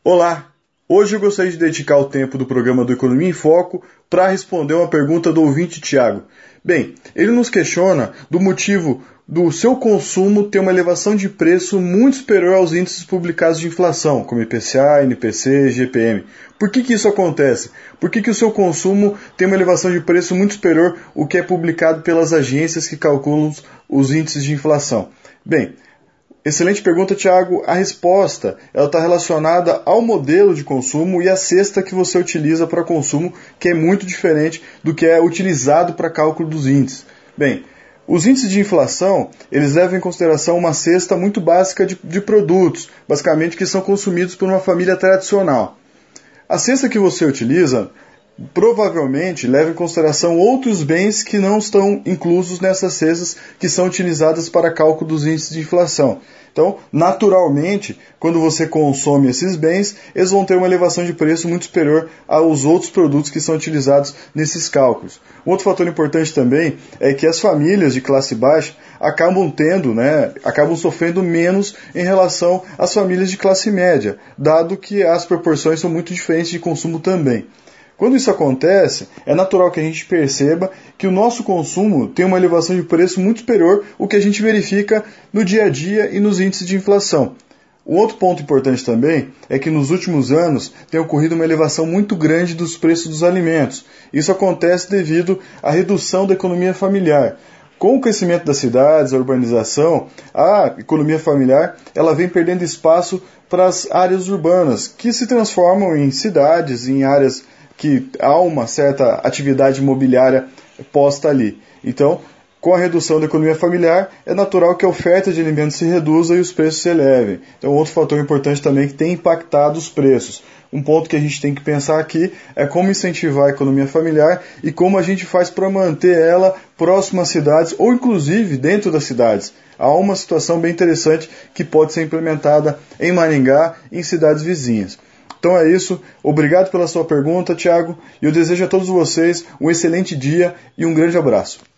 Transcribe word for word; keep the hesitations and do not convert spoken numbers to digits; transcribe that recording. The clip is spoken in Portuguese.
Olá! Hoje eu gostaria de dedicar o tempo do programa do Economia em Foco para responder uma pergunta do ouvinte Tiago. Bem, ele nos questiona do motivo do seu consumo ter uma elevação de preço muito superior aos índices publicados de inflação, como I P C A, N P C, G P M. Por que que isso acontece? Por que que o seu consumo tem uma elevação de preço muito superior ao que é publicado pelas agências que calculam os índices de inflação? Bem, excelente pergunta, Tiago. A resposta está relacionada ao modelo de consumo e à cesta que você utiliza para consumo, que é muito diferente do que é utilizado para cálculo dos índices. Bem, os índices de inflação, eles levam em consideração uma cesta muito básica de, de produtos, basicamente que são consumidos por uma família tradicional. A cesta que você utiliza provavelmente leva em consideração outros bens que não estão inclusos nessas cestas que são utilizadas para cálculo dos índices de inflação. Então, naturalmente, quando você consome esses bens, eles vão ter uma elevação de preço muito superior aos outros produtos que são utilizados nesses cálculos. Um outro fator importante também é que as famílias de classe baixa acabam tendo, né, acabam sofrendo menos em relação às famílias de classe média, dado que as proporções são muito diferentes de consumo também. Quando isso acontece, é natural que a gente perceba que o nosso consumo tem uma elevação de preço muito superior ao que a gente verifica no dia a dia e nos índices de inflação. Um outro ponto importante também é que nos últimos anos tem ocorrido uma elevação muito grande dos preços dos alimentos. Isso acontece devido à redução da economia familiar. Com o crescimento das cidades, a urbanização, a economia familiar ela vem perdendo espaço para as áreas urbanas, que se transformam em cidades, em áreas que há uma certa atividade imobiliária posta ali. Então, com a redução da economia familiar, é natural que a oferta de alimentos se reduza e os preços se elevem. Então, outro fator importante também que tem impactado os preços. Um ponto que a gente tem que pensar aqui é como incentivar a economia familiar e como a gente faz para manter ela próxima às cidades ou, inclusive, dentro das cidades. Há uma situação bem interessante que pode ser implementada em Maringá e em cidades vizinhas. Então é isso, obrigado pela sua pergunta, Tiago, e eu desejo a todos vocês um excelente dia e um grande abraço.